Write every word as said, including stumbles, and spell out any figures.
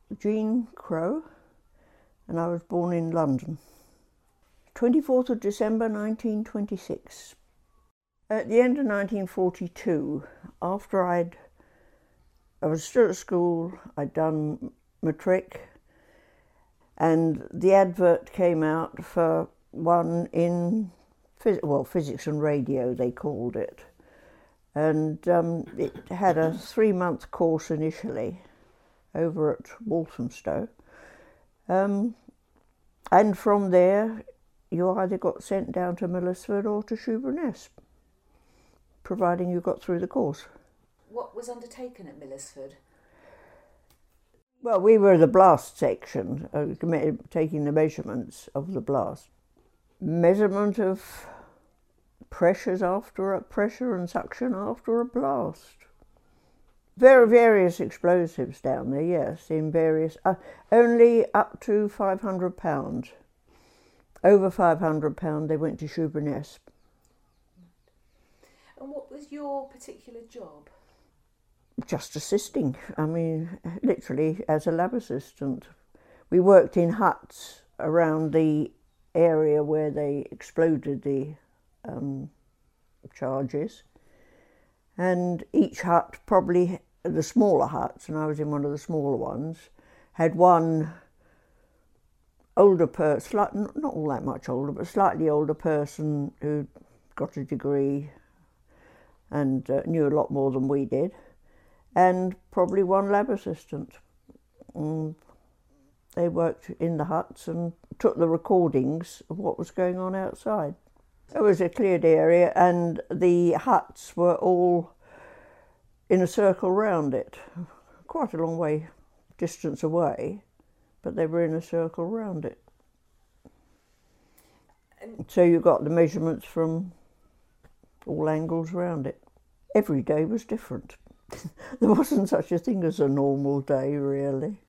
Jean Crow, and I was born in London. twenty-fourth of December nineteen twenty-six. At the end of nineteen forty-two, after I'd, I was still at school, I'd done matric, and the advert came out for one in, phys- well, physics and radio they called it. And um, it had a three-month course initially over at Walthamstow. Um, and from there, you either got sent down to Millisford or to Shoeburyness, providing you got through the course. What was undertaken at Millisford? Well, we were the blast section, uh, taking the measurements of the blast. Measurement of pressures after a pressure and suction after a blast. Very various explosives down there, yes, in various, uh, only up to five hundred pounds. Over five hundred pounds they went to Shoeburyness. And what was your particular job? Just assisting, I mean, literally as a lab assistant. We worked in huts around the area where they exploded the um, charges. And each hut, probably the smaller huts, and I was in one of the smaller ones, had one older person, not all that much older, but slightly older person who got a degree and uh, knew a lot more than we did, and probably one lab assistant. And they worked in the huts and took the recordings of what was going on outside. It was a cleared area, and the huts were all in a circle round it, quite a long way distance away, but they were in a circle round it. And so you got the measurements from all angles round it. Every day was different. There wasn't such a thing as a normal day, really.